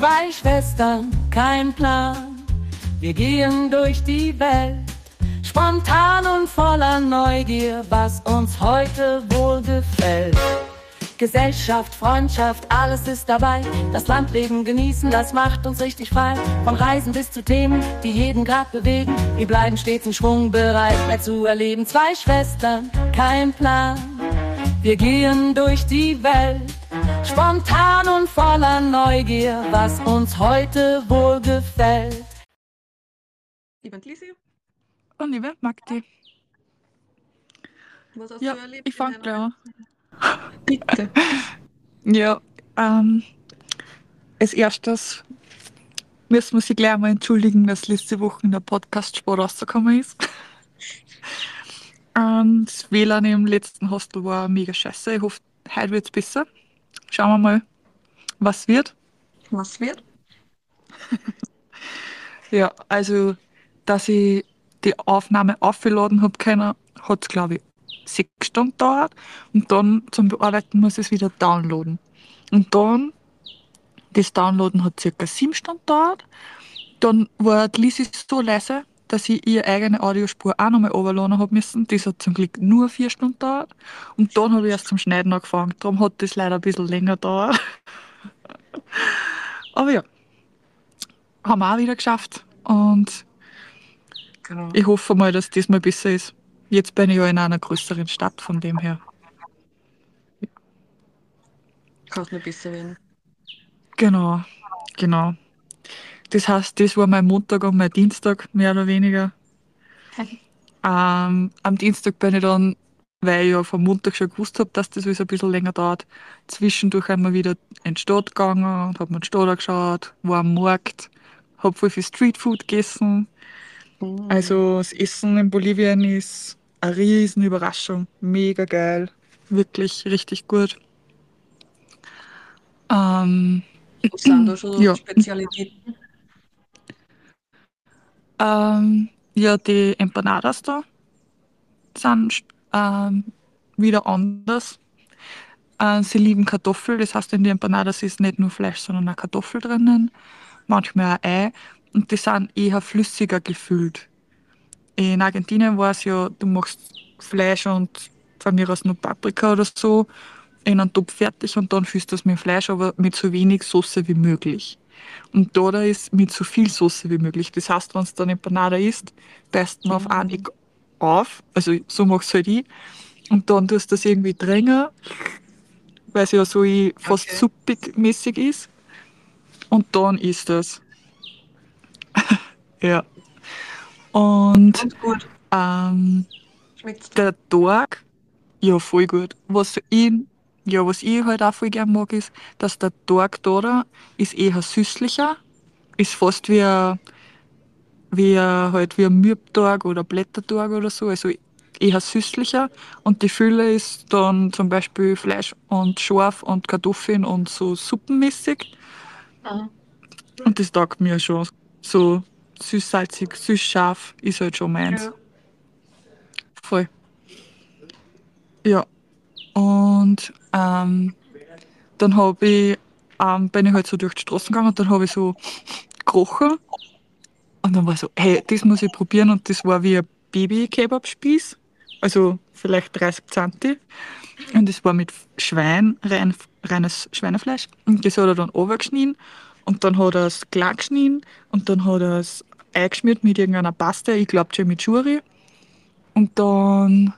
zwei Schwestern, kein Plan. Wir gehen durch die Welt, spontan und voller Neugier, was uns heute wohl gefällt. Gesellschaft, Freundschaft, alles ist dabei. Das Landleben genießen, das macht uns richtig frei. Von Reisen bis zu Themen, die jeden Grad bewegen. Wir bleiben stets in Schwung, bereit, mehr zu erleben. Zwei Schwestern, kein Plan. Wir gehen durch die Welt, spontan und voller Neugier, was uns heute wohl gefällt. Liebe Lisi, Und liebe Magdi. was hast Ja, du erlebt? ich fange gleich an. Bitte. Ja, als erstes müssen wir sich gleich mal entschuldigen, dass letzte Woche der Podcast spät rausgekommen ist. Das WLAN im letzten Hostel war mega scheiße. Ich hoffe, heute wird es besser. Schauen wir mal, was wird. Was wird? Ja, also, dass ich die Aufnahme aufgeladen habe können, hat es, glaube ich, 6 Stunden gedauert. Und dann zum Bearbeiten muss ich es wieder downloaden. Und dann, das Downloaden hat circa 7 Stunden gedauert. Dann war die Lisi so leise, dass ich ihre eigene Audiospur auch nochmal runterladen habe müssen. Das hat zum Glück nur 4 Stunden gedauert. Und dann habe ich erst zum Schneiden angefangen. Darum hat das leider ein bisschen länger gedauert. Aber ja, haben wir auch wieder geschafft. Und Genau. ich hoffe mal, dass das mal besser ist. Jetzt bin ich ja in einer größeren Stadt, von dem her. Kann es nur besser werden. Genau, genau. Das heißt, das war mein Montag und mein Dienstag, mehr oder weniger. Am Dienstag bin ich dann, weil ich ja vom Montag schon gewusst habe, dass das alles ein bisschen länger dauert, zwischendurch einmal wieder in die Stadt gegangen und habe mir die Stadt angeschaut, war am Markt, habe voll viel Streetfood gegessen. Also das Essen in Bolivien ist eine riesen Überraschung, mega geil, wirklich richtig gut. Was sind da schon Ja. Spezialitäten? Ja, die Empanadas da sind wieder anders. Sie lieben Kartoffel, das heißt, in die Empanadas ist nicht nur Fleisch, sondern auch Kartoffel drinnen, manchmal auch Ei. Und die sind eher flüssiger gefüllt. In Argentinien war es ja, du machst Fleisch und von mir aus nur Paprika oder so in einen Topf fertig und dann füllst du das mit Fleisch, aber mit so wenig Soße wie möglich. Und da ist mit so viel Soße wie möglich. Das heißt, wenn du dann Empanada isst, beißt man auf einen Eck auf, also so machst halt ich, und dann tust du das irgendwie drängen, weil es ja so fast Okay. suppig mäßig ist. Und dann isst das. Ja. Und Und gut. Schmeckt's? der Tag, ja, voll gut. Was ich halt auch voll gern mag, ist, dass der Tag da ist eher süßlicher, ist fast wie ein Mürbtag oder Blättertag oder so, also eher süßlicher. Und die Fülle ist dann zum Beispiel Fleisch und Schorf und Kartoffeln und so suppenmäßig. Mhm. Und das taugt mir schon. So süß-salzig, süß-scharf ist halt schon meins. Ja. Voll. Ja. Und dann bin ich halt so durch die Straßen gegangen und dann habe ich so gerochen. Und dann war ich so, hey, das muss ich probieren. Und das war wie ein Baby-Kebab-Spieß. Also vielleicht 30 Zentimeter. Und das war mit reines Schweinefleisch. Und das hat er dann runtergeschnitten. Und dann hat er es klar geschnitten. Und dann hat er es eingeschmiert mit irgendeiner Paste. Ich glaube Chimichurri. Und dann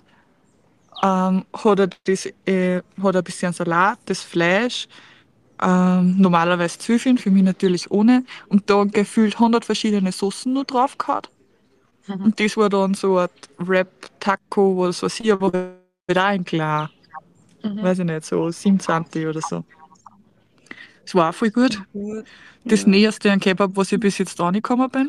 hat er ein bisschen Salat, das Fleisch, normalerweise Zwiebeln, für mich natürlich ohne. Und dann gefühlt 100 verschiedene Soßen nur drauf gehabt. Und das war dann so ein Wrap-Taco, was weiß ich, aber halt auch in klar. Weiß ich nicht, so 27 oder so. Das war auch voll gut. Gut. Das Näherste an Kebab, was ich bis jetzt angekommen bin.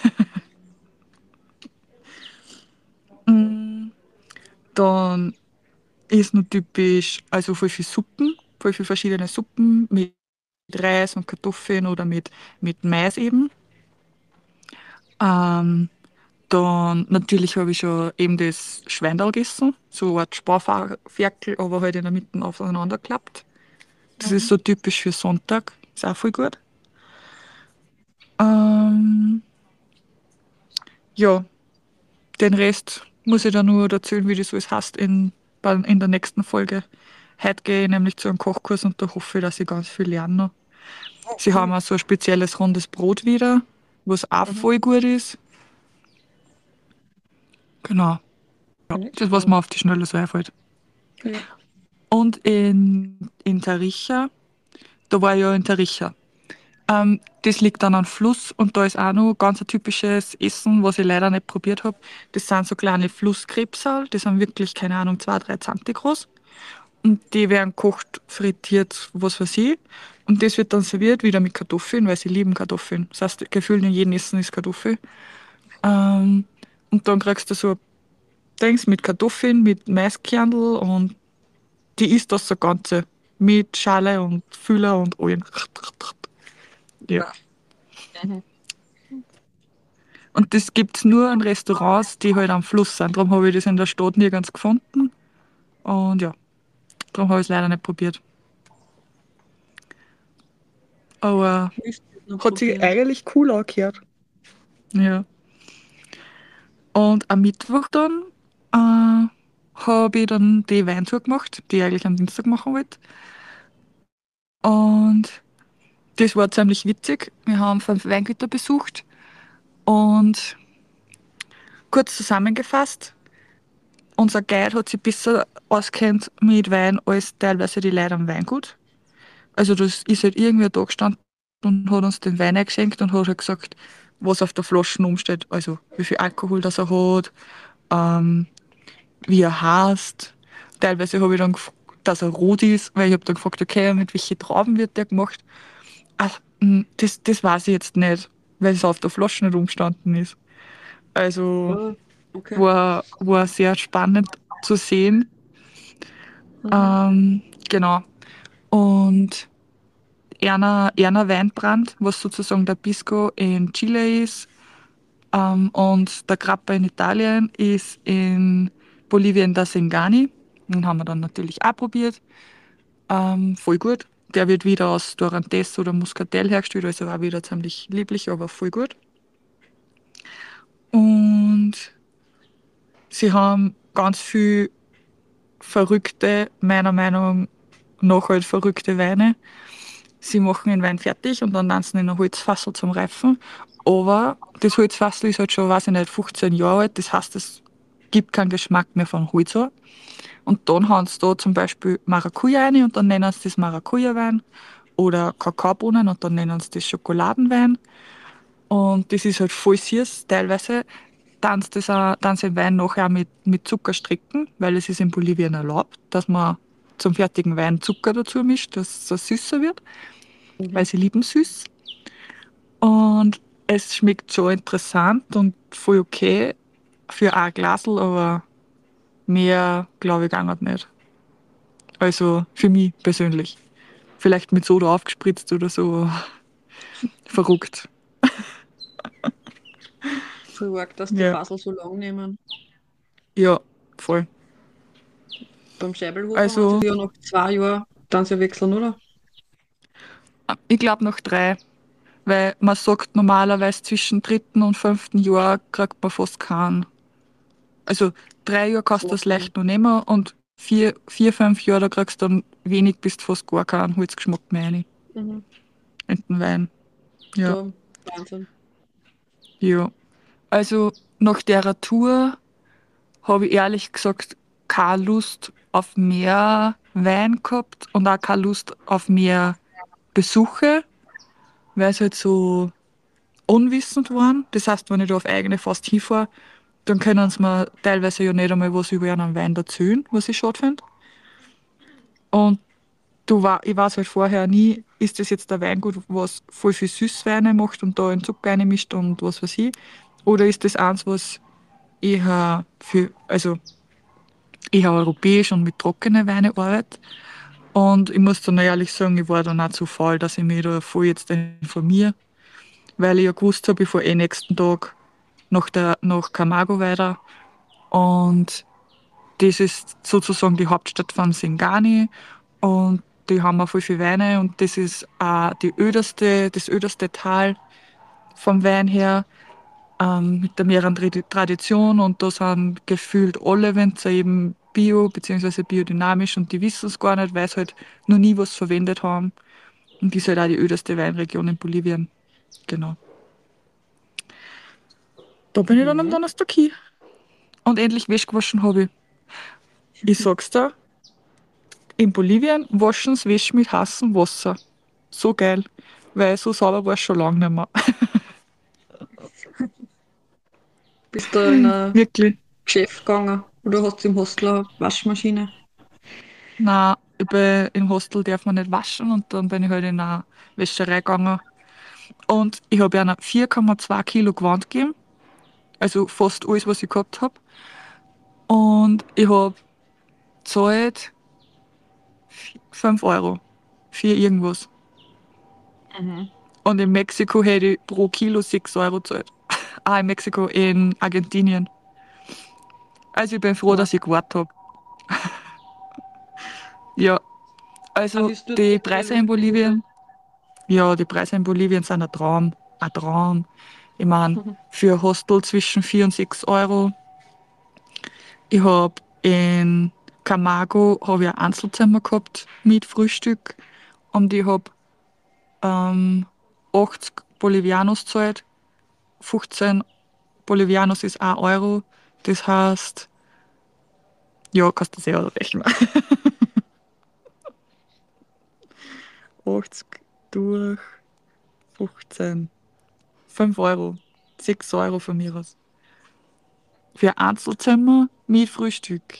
Dann ist noch typisch, also voll viel Suppen, voll viel verschiedene Suppen mit Reis und Kartoffeln oder mit Mais eben. Dann natürlich habe ich schon eben das Schweindal gegessen, so eine Art Sparferkel, aber halt in der Mitte aufeinander geklappt. Das ist so typisch für Sonntag, ist auch voll gut. Ähm, ja, den Rest muss ich dann nur erzählen, wie das alles heißt in der nächsten Folge. Heute gehe ich nämlich zu einem Kochkurs und da hoffe ich, dass ich ganz viel lerne noch. Sie haben auch so ein spezielles rundes Brot wieder, was auch Mhm. voll gut ist. Genau, Nicht das, was so. mir auf die Schnelle so einfällt. Ja. Und in Taricha, da war ich ja in Taricha. Das liegt dann am Fluss und da ist auch noch ganz ein typisches Essen, was ich leider nicht probiert habe. Das sind so kleine Flusskrebsal, die sind wirklich, keine Ahnung, 2, 3 Zentimeter groß. Und die werden gekocht, frittiert, was weiß ich. Und das wird dann serviert wieder mit Kartoffeln, weil sie lieben Kartoffeln. Das heißt, gefühlt in jedem Essen ist Kartoffel. Ähm, und dann kriegst du so Dings mit Kartoffeln, mit Maiskernel und die isst das so Ganze. Mit Schale und Füller und allem. Ja. Mhm. Und das gibt's nur in Restaurants, die halt am Fluss sind. Darum habe ich das in der Stadt nirgends gefunden. Und ja, darum habe ich es leider nicht probiert. Aber Müsste ich noch hat sich probieren. eigentlich cool angehört. Ja. Und am Mittwoch dann habe ich dann die Weintour gemacht, die ich eigentlich am Dienstag machen wollte. Und das war ziemlich witzig. Wir haben 5 Weingüter besucht. Und kurz zusammengefasst, unser Guide hat sich besser auskennt mit Wein als teilweise die Leute am Weingut. Also das ist halt irgendwie da gestanden und hat uns den Wein eingeschenkt und hat halt gesagt, was auf der Flasche umsteht. Also wie viel Alkohol das er hat, ähm, wie er heißt. Teilweise habe ich dann gefragt, dass er rot ist, weil ich habe dann gefragt, okay, mit welchen Trauben wird der gemacht? Ach, das weiß ich jetzt nicht, weil es auf der Flasche nicht umgestanden ist. Also Ja, okay. war sehr spannend zu sehen. Mhm. Genau. Und Erna Weinbrand, was sozusagen der Pisco in Chile ist, und der Grappa in Italien ist in Bolivien der Sengani. Den haben wir dann natürlich auch probiert. Voll gut. Der wird wieder aus Dorantes oder Muscatel hergestellt, also auch wieder ziemlich lieblich, aber voll gut. Und sie haben ganz viel verrückte, meiner Meinung nach halt verrückte Weine. Sie machen den Wein fertig und dann tanzen in ein Holzfassel zum Reifen. Aber das Holzfassel ist halt schon, weiß ich nicht, 15 Jahre alt. Das heißt, es gibt keinen Geschmack mehr von Holz an. Und dann haben sie da zum Beispiel Maracuja rein und dann nennen sie das Maracuja-Wein. Oder Kakaobohnen und dann nennen sie das Schokoladenwein. Und das ist halt voll süß. Teilweise dann sie den Wein nachher mit Zucker stricken, weil es ist in Bolivien erlaubt, dass man zum fertigen Wein Zucker dazu mischt, dass es süßer wird, weil Mhm. sie lieben süß. Und es schmeckt so interessant und voll okay für ein Glasl, aber mehr glaube ich gar nicht. Also für mich persönlich. Vielleicht mit Soda aufgespritzt oder so. Verrückt. Voll arg, dass die Ja, Fasel so lang nehmen. ja, voll. Beim Scheibelhofer haben sie Also ja nach 2 Jahren dann sie wechseln, oder? ich glaube noch 3, weil man sagt normalerweise zwischen 3. und 5. Jahr kriegt man fast keinen. Also 3 Jahre Das kannst du das macht Sinn. leicht noch nehmen und 4, 5 Jahre, da kriegst du dann wenig bis fast gar keinen Holzgeschmack mehr rein Mhm. in den Wein. Ja, Ja, Wahnsinn. ja. Also nach der Tour habe ich ehrlich gesagt keine Lust auf mehr Wein gehabt und auch keine Lust auf mehr Besuche, weil es halt so unwissend waren. Das heißt, wenn ich da auf eigene Faust hinfahre, dann können sie mir teilweise ja nicht einmal was über einen Wein erzählen, was ich schade finde. Und ich weiß halt vorher nie, ist das jetzt ein Weingut, was voll viel Süßweine macht und da einen Zucker reinmischt und was weiß ich, oder ist das eins, was eher europäisch und mit trockenen Weinen arbeitet. Und ich muss dann ehrlich sagen, ich war dann auch zu faul, dass ich mich da voll jetzt informiere, weil ich ja gewusst habe, ich fahre nächsten Tag nach Camargo weiter. Und das ist sozusagen die Hauptstadt von Singani. Und die haben auch voll viele Weine und das ist das öderste Tal vom Wein her, mit der mehreren Tradition, und da sind gefühlt alle Winzer eben bio bzw. biodynamisch, und die wissen es gar nicht, weil sie halt noch nie was verwendet haben. Und die ist halt auch die ödeste Weinregion in Bolivien. Genau. Da bin ich dann am Mhm. Donnerstag hin. Und endlich Wäsche gewaschen habe ich. Ich sag's dir, in Bolivien waschen sie Wäsche mit heißem Wasser. So geil. Weil so sauber war es schon lange nicht mehr. Bist du in ein Wirklich. Geschäft gegangen oder hast du im Hostel eine Waschmaschine? Nein, im Hostel darf man nicht waschen, und dann bin ich halt in eine Wäscherei gegangen. Und ich habe einer 4,2 Kilo Gewand gegeben. Also fast alles, was ich gehabt habe. Und ich habe gezahlt 5 Euro für irgendwas. Mhm. Und in Mexiko hätte ich pro Kilo 6 Euro gezahlt. Ah, in Mexiko, in Argentinien. Also ich bin froh, Wow. dass ich gewartet habe. Ja, Was also ist dort die generell Preise in üblich? Bolivien, ja, die Preise in Bolivien sind ein Traum. Ein Traum. Ich meine, für ein Hostel zwischen 4 und 6 Euro. Ich habe in Camargo ich ein Einzelzimmer gehabt mit Frühstück, und ich habe ähm, 80 Bolivianos gezahlt. 15 Bolivianos ist 1 Euro. Das heißt, ja, kannst du selber rechnen. 80 durch 15. 5 Euro. 6 Euro von mir aus. Für ein Einzelzimmer mit Frühstück.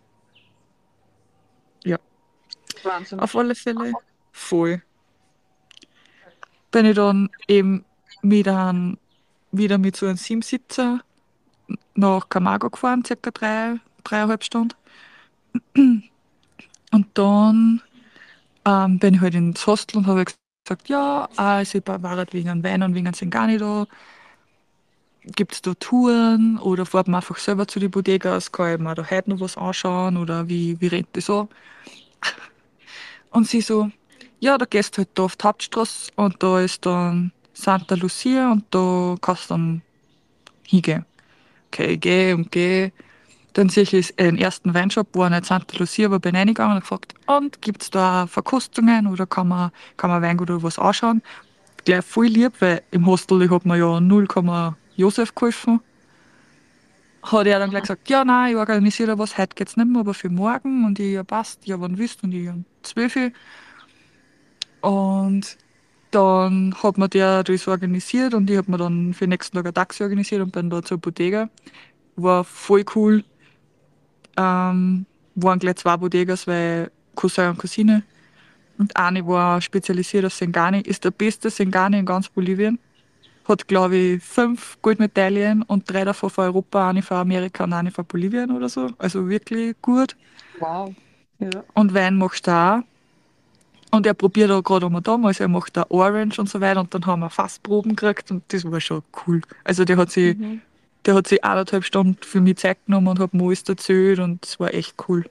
Ja, Wahnsinn. auf alle Fälle voll. Bin ich dann eben wieder mit so einem Siebsitzer nach Camargo gefahren, circa 3,5 Stunden. Und dann bin ich halt ins Hostel und habe gesagt, ja, also ich war halt wegen einem Wein und wegen einem Singani da. Gibt es da Touren oder fährt man einfach selber zu den Bodegas? Kann ich mir da heute noch was anschauen oder wie rennt das so? Und sie so, ja, da gehst du halt da auf die Hauptstraße, und da ist dann Santa Lucia, und da kannst du dann hingehen. Okay, ich gehe und gehe. Dann sehe ich den ersten Weinshop, war nicht Santa Lucia, aber bin reingegangen und gefragt, und gibt es da Verkostungen oder kann man Weingut oder was anschauen? Gleich voll lieb, weil im Hostel, ich hab mir ja 0, Josef geholfen. Hat er dann gleich gesagt, ja, nein, ich organisiere da was, heute geht's nicht mehr, aber für morgen. Und ich, ja, passt, ja, wann willst du? Und ich, um 12 Uhr. Und dann hat mir der das organisiert, und ich hab mir dann für den nächsten Tag ein Taxi organisiert und bin da zur Bodega. War voll cool. Waren gleich 2 Bodegas, weil Cousin und Cousine. Und eine war spezialisiert auf Sengani, ist der beste Sengani in ganz Bolivien. Hat, glaube ich, 5 Goldmedaillen und 3 davon von Europa, eine von Amerika und eine von Bolivien oder so. Also wirklich gut. Wow. Ja. Und Wein machst du auch. Und er probiert auch gerade einmal damals, er macht da Orange und so weiter. Und dann haben wir Fassproben gekriegt, und das war schon cool. Also Mhm. der hat sich 1,5 Stunden für mich Zeit genommen und hat mir alles erzählt, und das war echt cool.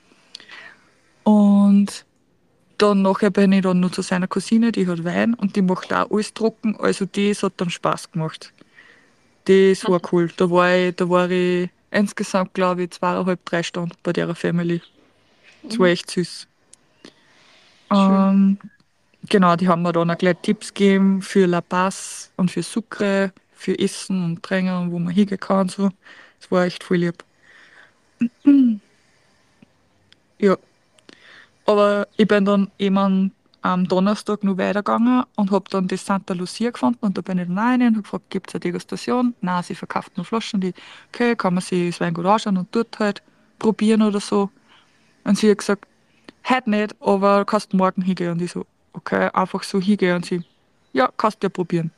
Und dann nachher bin ich dann noch zu seiner Cousine, die hat Wein und die macht auch alles trocken. Also das hat dann Spaß gemacht. Das war cool. Da war ich insgesamt, glaube ich, 2,5, 3 Stunden bei der Family. Das war Mhm. echt süß. Schön. Ähm, genau, die haben mir dann auch gleich Tipps gegeben für La Paz und für Sucre, für Essen und Trinken, wo man hingehen kann und so. Das war echt voll lieb. Ja, aber ich bin dann eben am Donnerstag noch weitergegangen und habe dann das Santa Lucia gefunden, und da bin ich dann rein und habe gefragt, gibt es eine Degustation? Nein, sie verkauft nur Flaschen. Die, okay, kann man sich das Weingut anschauen und dort halt probieren oder so. Und sie hat gesagt, heute nicht, aber kannst morgen hingehen. Und ich so, okay, einfach so hingehen. Und sie, ja, kannst ja probieren.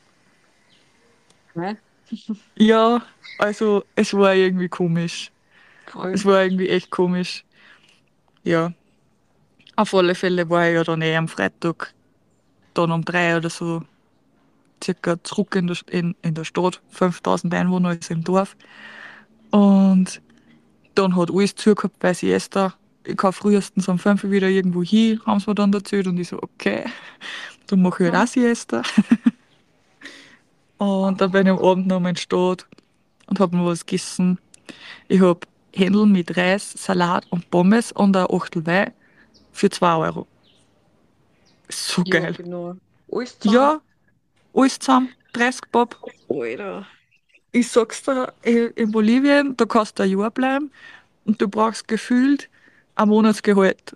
Ja, Ja, also es war irgendwie komisch. voll. Es war irgendwie echt komisch. Ja, auf alle Fälle war ich ja dann am Freitag, dann um 3 oder so, circa zurück in der Stadt. 5000 Einwohner ist im Dorf. Und dann hat alles zugehabt bei Siesta. Ich kann frühestens um 5 Uhr wieder irgendwo hin, haben sie mir dann erzählt. Und ich so, okay, dann mache ich halt auch Siesta. Und dann bin ich am Abend noch mal in die Stadt und habe mir was gegessen. Ich habe Händel mit Reis, Salat und Pommes und ein Achtel Wein für 2 Euro. So Ja, geil. genau. Alles zusammen. Ja, alles zusammen, 30 Bob. Alter. Ich sag's dir, in Bolivien, da kannst du ein Jahr bleiben und du brauchst gefühlt ein Monatsgehalt.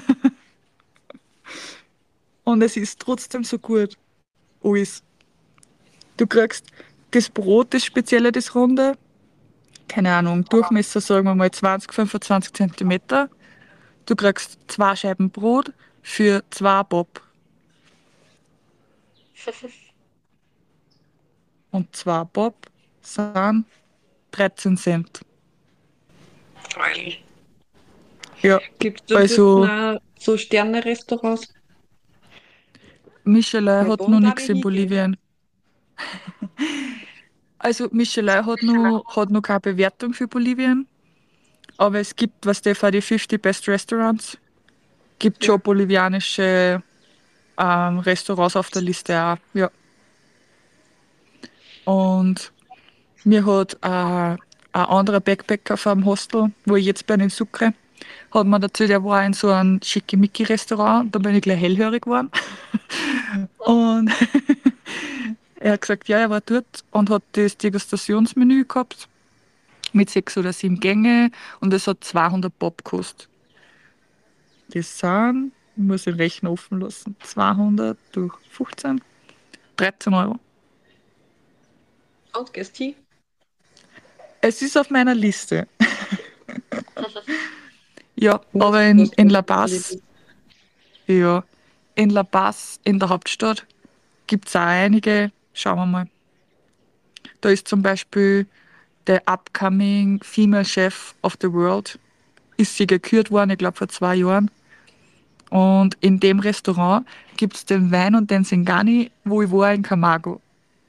Und es ist trotzdem so gut. Alles. Du kriegst das Brot, das spezielle, das runde, keine Ahnung, Durchmesser sagen wir mal 20, 25 Zentimeter. Du kriegst 2 Scheiben Brot für 2 Bob. Und 2 Bob sind 13 Cent. Geil. Ja, Gibt es da drüben also auch so Sterne-Restaurants? Michelin Weil hat dann noch darf nichts ich in hingehen. Bolivien. Also Michelin hat noch keine Bewertung für Bolivien, aber es gibt, was der für die 50 Best Restaurants, gibt Ja. schon bolivianische Restaurants auf der Liste auch. Ja. Und mir hat ein anderer Backpacker vom Hostel, wo ich jetzt bin in Sucre, hat mir erzählt, er war in so einem Schickimicki-Restaurant. Da bin ich gleich hellhörig geworden. Und er hat gesagt, ja, er war dort und hat das Degustationsmenü gehabt mit 6 oder 7 Gänge und es hat 200 Bob gekostet. Das sind, ich muss den Rechner offen lassen, 200 durch 15, 13 Euro. Und gehst hin? Es ist auf meiner Liste. Ja, Muss aber ich in trotzdem La auf die Paz, Liste. ja, in La Paz, in der Hauptstadt, gibt es auch einige. Schauen wir mal. Da ist zum Beispiel der upcoming Female Chef of the World. Ist sie gekürt worden, ich glaube vor 2 Jahren. Und in dem Restaurant gibt es den Wein und den Singani, wo ich war in Camargo.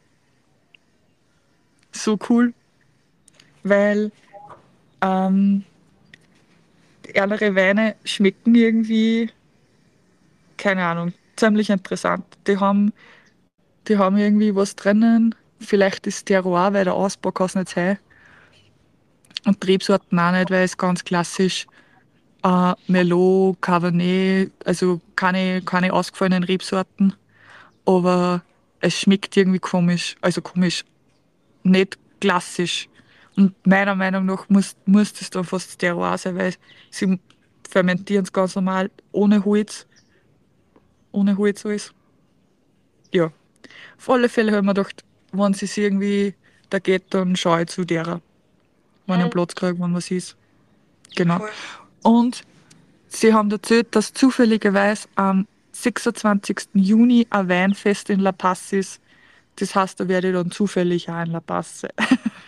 So cool, weil ähm, andere Weine schmecken irgendwie, keine Ahnung, ziemlich interessant. Die haben irgendwie was drinnen. Vielleicht ist Terroir, weil der Ausbau kann es nicht sein. Und Rebsorten auch nicht, weil es ganz klassisch Merlot, Cabernet, also keine ausgefallenen Rebsorten. Aber es schmeckt irgendwie komisch. Also komisch, nicht klassisch. Und meiner Meinung nach muss das dann fast Terroir sein, weil sie fermentieren es ganz normal ohne Holz alles. Ja, auf alle Fälle habe ich mir gedacht, wenn es irgendwie da geht, dann schaue ich zu derer, wenn ich einen Mhm. Platz kriege, wenn was ist. Genau. Voll. Und sie haben erzählt, dass zufälligerweise am 26. Juni ein Weinfest in La Paz ist. Das heißt, da werde ich dann zufällig auch in La Paz sein.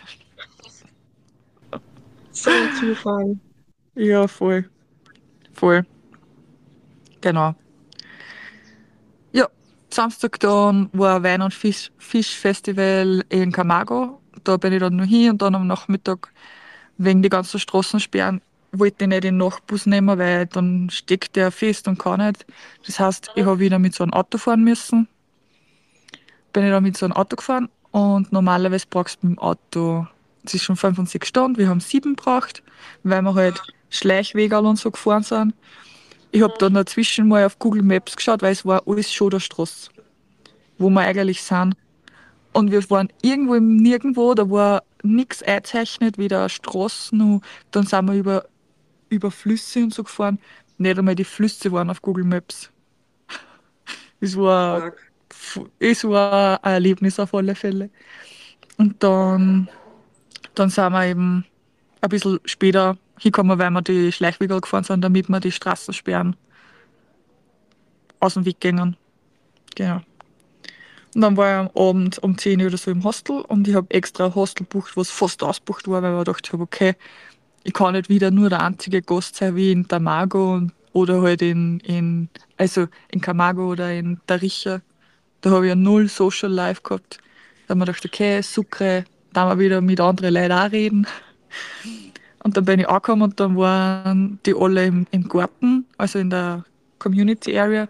So ein Zufall. Ja, voll. Voll. Genau. Ja, Samstag dann war ein Wein- und Fischfestival in Camargo. Da bin ich dann noch hin und dann am Nachmittag wegen die ganzen Straßensperren wollte ich nicht den Nachtbus nehmen, weil dann steckt der fest und kann nicht. Das heißt, ich habe wieder mit so einem Auto fahren müssen. Bin ich dann mit so einem Auto gefahren und normalerweise brauchst du mit dem Auto, es ist schon 5 und 6 Stunden, wir haben 7 gebraucht, weil wir halt Schleichwege und so gefahren sind. Ich habe dann dazwischen mal auf Google Maps geschaut, weil es war alles schon der Straße, wo wir eigentlich sind. Und wir waren irgendwo im Nirgendwo, da war nichts eingezeichnet, weder Straßen, noch, dann sind wir über Flüsse und so gefahren. Nicht einmal die Flüsse waren auf Google Maps. Es war, Arg. es war ein Erlebnis auf alle Fälle. Und dann sind wir eben ein bisschen später hingekommen, weil wir die Schleichwege gefahren sind, damit wir die Straßensperren aus dem Weg gingen. Genau. Und dann war ich am Abend um 10 Uhr oder so im Hostel und ich habe extra ein Hostel gebucht, was fast ausgebucht war, weil ich mir gedacht habe, okay, ich kann nicht wieder nur der einzige Gast sein wie in Tamago oder halt also in Camargo oder in Tarija. Da habe ich ja null Social Life gehabt. Da habe ich mir gedacht, okay, Sucre, da wir wieder mit anderen Leuten auch reden. Und dann bin ich angekommen und dann waren die alle im Garten, also in der Community Area.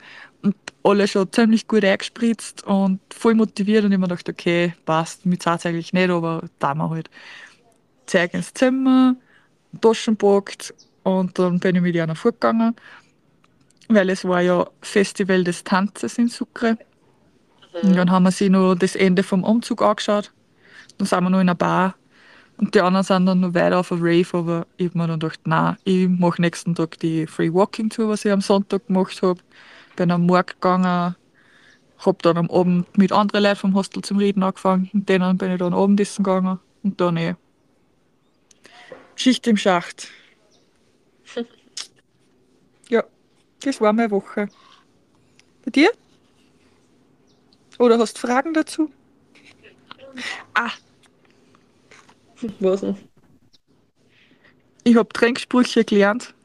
Und alle schon ziemlich gut eingespritzt und voll motiviert und ich mir gedacht, okay, passt, mir zahlt eigentlich nicht, aber da wir halt. Zeig ins Zimmer, Taschen gepackt und dann bin ich mit einer fortgegangen, weil es war ja Festival des Tanzes in Sucre. Und Mhm. dann haben wir sich noch das Ende vom Umzug angeschaut. Dann sind wir noch in einer Bar und die anderen sind dann noch weiter auf ein Rave, aber ich hab mir dann gedacht, nein, ich mache nächsten Tag die Free Walking Tour, was ich am Sonntag gemacht habe. Bin am Markt gegangen, hab dann am Abend mit anderen Leuten vom Hostel zum Reden angefangen. Mit denen bin ich dann Abendessen gegangen und dann Schicht im Schacht. Ja, das war meine Woche. Bei dir? Oder hast du Fragen dazu? Ah, Was noch? ich habe Trinksprüche gelernt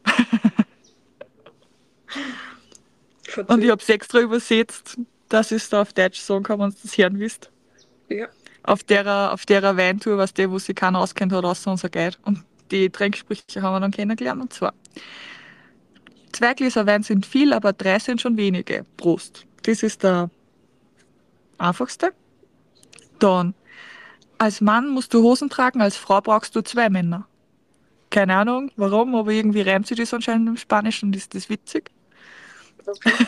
und ich Erzähl. habe es extra übersetzt, dass ich es da auf Deutsch sagen kann, wenn du das hören willst. Ja. Auf der Weintour, was der, wo sich keiner auskennt hat, außer unser Guide. Und die Trinksprüche haben wir dann kennengelernt. Und zwar, 2 Gläser Wein sind viel, aber 3 sind schon wenige. Prost. Das ist der einfachste. Dann, als Mann musst du Hosen tragen, als Frau brauchst du 2 Männer. Keine Ahnung, warum, aber irgendwie reimt sich das anscheinend im Spanischen und ist das witzig. Okay.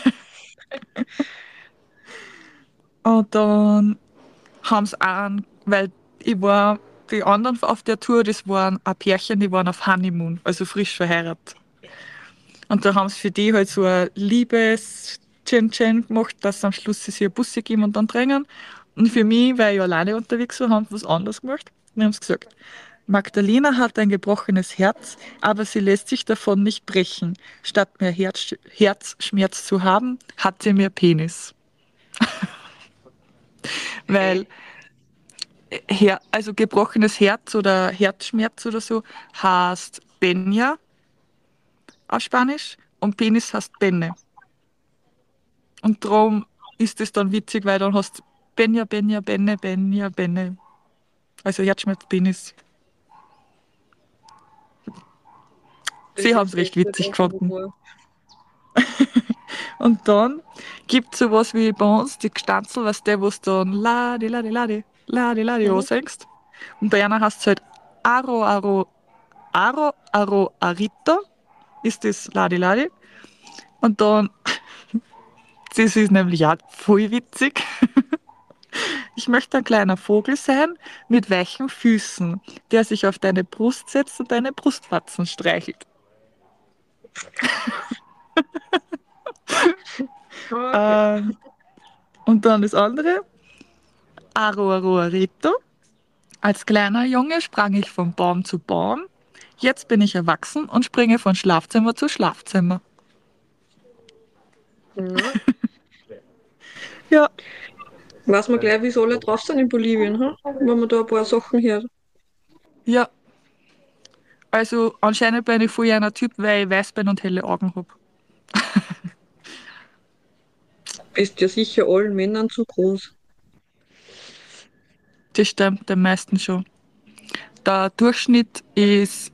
Und dann haben sie auch, weil ich war, die anderen auf der Tour, das waren ein Pärchen, die waren auf Honeymoon, also frisch verheiratet. Und da haben sie für die halt so ein liebes Chin-Chin gemacht, dass sie am Schluss sich ein Busse geben und dann drängen. Und für mich, weil ich alleine unterwegs war, haben sie was anderes gemacht. Und haben sie gesagt, Magdalena hat ein gebrochenes Herz, aber sie lässt sich davon nicht brechen. Statt mehr Herzschmerz zu haben, hat sie mehr Penis. Weil also gebrochenes Herz oder Herzschmerz oder so heißt Benja auf Spanisch und Penis heißt Benne. Und darum ist es dann witzig, weil dann hast du Benja, Benja, Benne, Benja, Benne. Also Herzschmerz, Penis. Sie Das haben es ist recht echt nicht witzig einfach gefunden. Humor. Und dann gibt es sowas wie bei uns die Gstanzel, was der, wo du dann Ladi, Ladi, Ladi, Ladi, Ladi Mhm. ansingst. Und bei einer heißt es halt Aro, Aro, Aro, Aro, Arito. Ist das Ladi, Ladi. Und dann, das ist nämlich auch voll witzig. Ich möchte ein kleiner Vogel sein mit weichen Füßen, der sich auf deine Brust setzt und deine Brustwarzen streichelt. Okay. Ähm, und dann das andere, Aro, Aro, Arito. Als kleiner Junge sprang ich von Baum zu Baum. Jetzt bin ich erwachsen und springe von Schlafzimmer zu Schlafzimmer. Ja. Ja, Weiß man gleich, wie es alle drauf sind in Bolivien, ha? Wenn man da ein paar Sachen hört. ja. Also anscheinend bin ich voll einer Typ, weil ich Weißbein und helle Augen habe. Bist ja sicher allen Männern zu groß. Das stimmt den meisten schon. Der Durchschnitt ist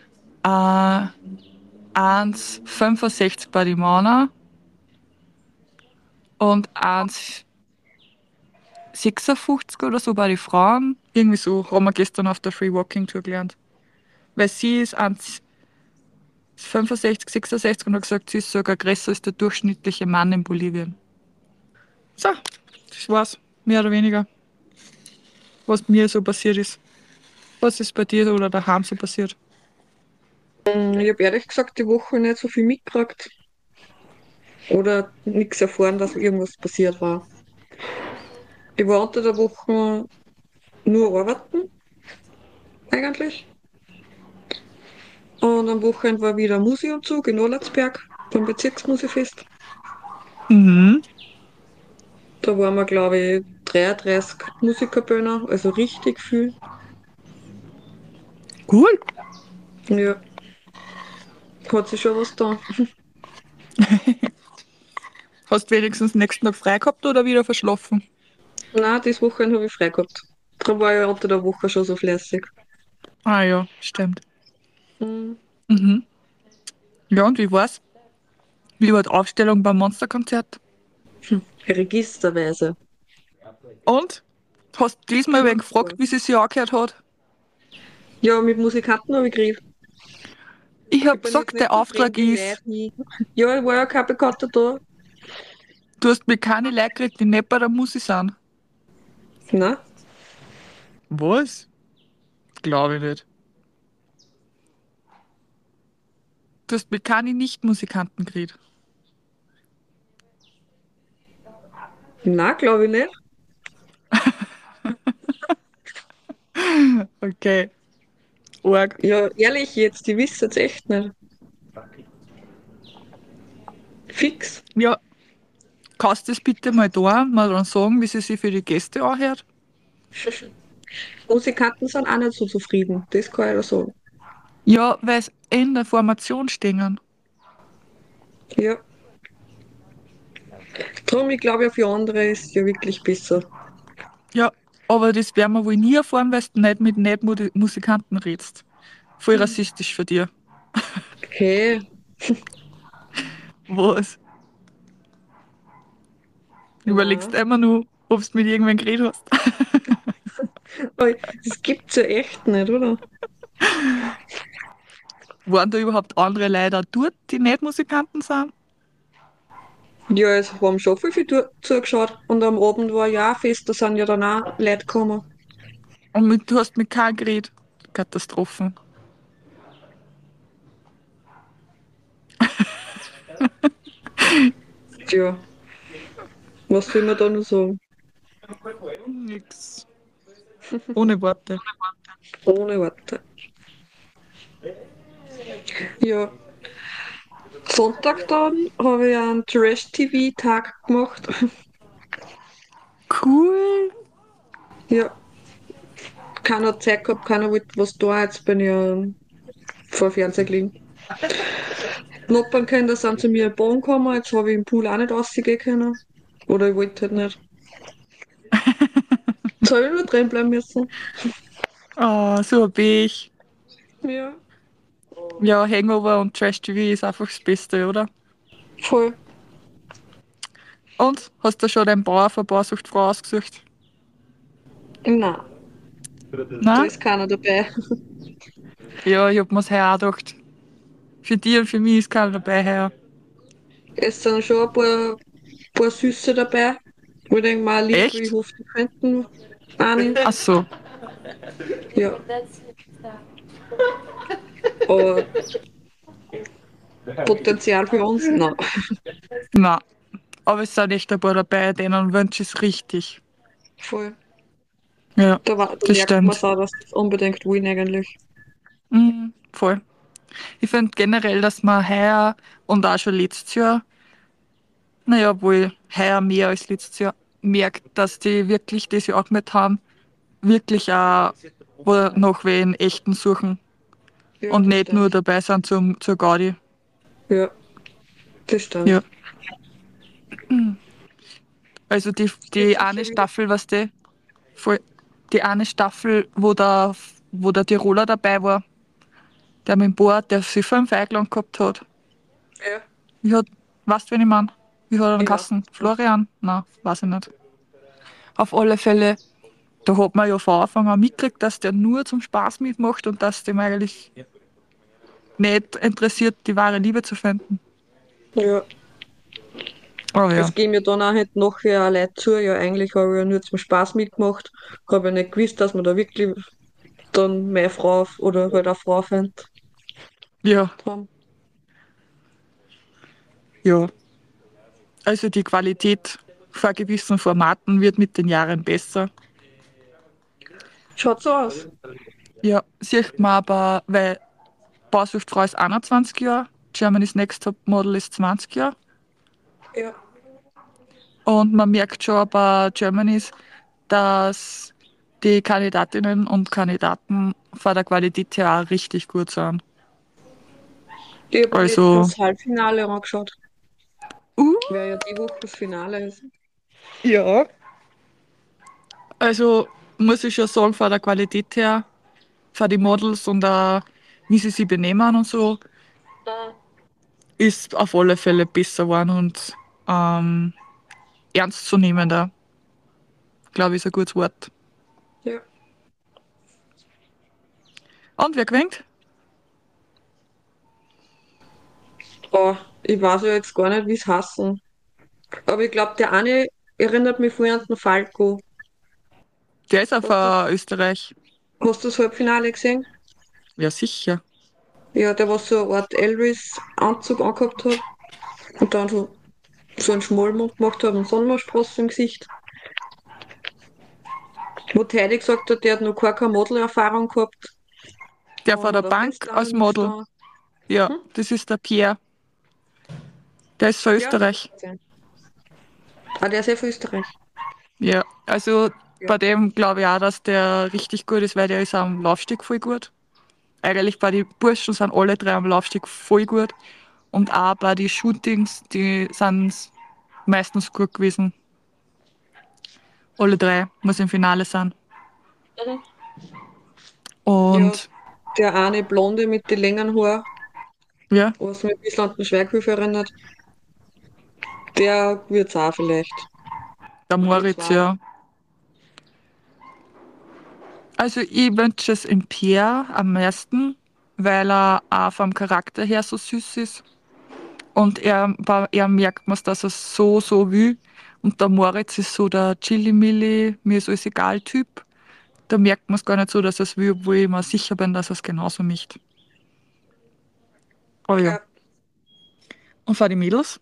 1,65 bei den Männern und 1,56 oder so bei den Frauen. Irgendwie so haben wir gestern auf der Free Walking Tour gelernt. Weil sie ist 1,65, 66 und hat gesagt, sie ist sogar größer als der durchschnittliche Mann in Bolivien. So, das war's. Mehr oder weniger, was mir so passiert ist. Was ist bei dir oder daheim so passiert? Ich habe ehrlich gesagt die Woche nicht so viel mitgekriegt. Oder nichts erfahren, dass irgendwas passiert war. Ich war unter der Woche nur arbeiten, eigentlich. Und am Wochenende war wieder ein Museumzug in Orlatsberg beim Bezirksmusikfest. Mhm. Da waren wir, glaube ich, 33 Musikerbühner, also richtig viel. Cool. Ja, hat sich schon was da. Hast du wenigstens nächsten Tag frei gehabt oder wieder verschlafen? Nein, das Wochenende habe ich frei gehabt. Da war ich unter der Woche schon so fleißig. Ah ja, stimmt. Mhm. Mhm. Ja, und wie war's? Wie war die Aufstellung beim Monsterkonzert? Registerweise. Und? Hast du diesmal wen gefragt, wie sie sich angehört hat? Ja, mit Musikanten habe ich geredet. Ich Ich hab bin jetzt gesagt, nicht der so Auftrag fremde Leute ist, wie. Ja, ich war ja kein Bekannter da. du hast mir keine Leute gekriegt, die nicht bei der Musik sind. Nein, Was? Glaube ich nicht. Du hast mit keine Nicht-Musikanten geredet. nein, glaube ich nicht. Okay, arg. Ja, ehrlich jetzt, die wissen es echt nicht. Fix. Ja, kannst du das bitte mal da mal dann sagen, wie sie sich für die Gäste anhört? Musikanten sind auch nicht so zufrieden. Das kann ich da sagen. Ja, weil es in der Formation stehen. Ja. Drum, ich glaube ja, für andere ist es ja wirklich besser. Ja, aber das werden wir wohl nie erfahren, weil du nicht mit Nicht-Musikanten redst. Voll rassistisch für dir. Okay. Was? Du überlegst Nein. immer nur, ob du mit irgendwem geredet hast. Aber das gibt's ja echt nicht, oder? Waren da überhaupt andere Leute auch dort, die nicht Musikanten sind? Ja, es haben schon viel zugeschaut. Und am Abend war ja auch Fest, da sind ja dann auch Leute gekommen. Und du hast mit keinem geredet. Katastrophen. Tja, was soll man da noch sagen? Nix. Ohne Worte. Ohne Worte. Ja, Sonntag dann habe ich einen Trash-TV-Tag gemacht. Cool. Ja, keiner hat Zeit gehabt, keiner wollte was da. Jetzt bin ich vor dem Fernseher gelegen. Nachbarnkinder sind zu mir in den Bahn gekommen, jetzt habe ich im Pool auch nicht rausgehen können. Oder ich wollte halt nicht. Jetzt habe ich nur drin bleiben müssen. Oh, so hab ich. Ja, Ja, Hangover und Trash TV ist einfach das Beste, oder? voll. Und? Hast du schon deinen Bauer für Bausuchtfrau ausgesucht? Nein, da Nein? ist keiner dabei. Ja, ich hab mir's heuer auch gedacht. Für dich und für mich ist keiner dabei heuer. Es sind schon paar Süße dabei. Wo ich denke, mal lieb, ich Echt? hoffe, die könnten eine. Ach so. Ja, aber Potenzial für uns? Nein. Nein. Aber es sind echt ein paar dabei, denen wünsche ich es richtig. Voll. Ja, Da das merkt man stimmt. auch, dass das unbedingt wollen eigentlich. Mhm, voll. Ich finde generell, dass man heuer und auch schon letztes Jahr, naja, wohl heuer mehr als letztes Jahr, merkt, dass die wirklich, die sie angemeldet haben, wirklich auch nach wen echten suchen Ja, und das nicht nur stimmt. dabei sind zur Gaudi. Ja, das Ja. stimmt. Also Wird die sicher eine wieder. Staffel, was voll, die eine Staffel, wo der Tiroler dabei war, der mit dem Board, der sich 5 eingeladen gehabt hat. Ja, Wie hat, weißt du, wen ich mein? Wie hat er den ich weiß Kassen? nicht. Florian? Nein, weiß ich nicht. Auf alle Fälle, da hat man ja von Anfang an mitgekriegt, dass der nur zum Spaß mitmacht und dass dem eigentlich nicht interessiert, die wahre Liebe zu finden. Ja, Aber ja. es gehen mir dann auch halt nachher auch Leute zu. Ja, eigentlich habe ich ja nur zum Spaß mitgemacht. Habe ja nicht gewusst, dass man da wirklich dann meine Frau oder halt eine Frau findet. Ja, Drum. ja. Also die Qualität vor gewissen Formaten wird mit den Jahren besser. Schaut so aus. Ja, sieht man aber, weil Bausuchtfrau ist 21 Jahre, Germany's Next Top Model ist 20 Jahre. Ja, Und man merkt schon bei Germany's, dass die Kandidatinnen und Kandidaten von der Qualität her auch richtig gut sind. ich habe mir Also, das Halbfinale angeschaut. uh, Wer ja die Woche das Finale ist. ja. Also muss ich schon sagen, von der Qualität her, von den Models und auch, wie sie sich benehmen und so, ist auf alle Fälle besser geworden. Und ähm, ernstzunehmender, glaube ich, ist ein gutes Wort. Ja. Und wer gewinnt? Oh, ich weiß ja jetzt gar nicht, wie es heißen. Aber ich glaube, der eine erinnert mich vorhin an den Falco. Der ist auch Hast du, von Österreich. hast du das Halbfinale gesehen? Ja, sicher. Ja, der was so eine Art Elvis-Anzug angehabt hat und dann so einen Schmollmund gemacht hat und Sonnenblumenstraße im Gesicht. Wo die Heidi gesagt hat, der hat noch keine Modelerfahrung gehabt. Der von Und der hat auf Bank als Festnahmen Model. gestanden. Ja, Hm? das ist der Pierre. Der ist von Ja, Österreich. ah, der ist ja für Österreich. Ja, also Ja. bei dem glaube ich auch, dass der richtig gut ist, weil der ist am Laufsteg voll gut. Eigentlich bei den Burschen sind alle drei am Laufsteg voll gut. Und auch bei den Shootings, die sind meistens gut gewesen. Alle drei, was im Finale sind. Mhm. Ja, Und der eine Blonde mit den längeren Haaren, ja, was mich ein bisschen an den Schweighöfer erinnert, der wird's auch vielleicht. der Die Moritz, zwei. ja. Also ich wünsche es im Pierre am meisten, weil er auch vom Charakter her so süß ist. Und er merkt man, dass er so will. Und der Moritz ist so der Chili-Milli, mir ist alles egal Typ. Da merkt man es gar nicht so, dass er es will, obwohl ich mir sicher bin, dass er es genauso möchte. Aber ja. Ja. Und für die Mädels?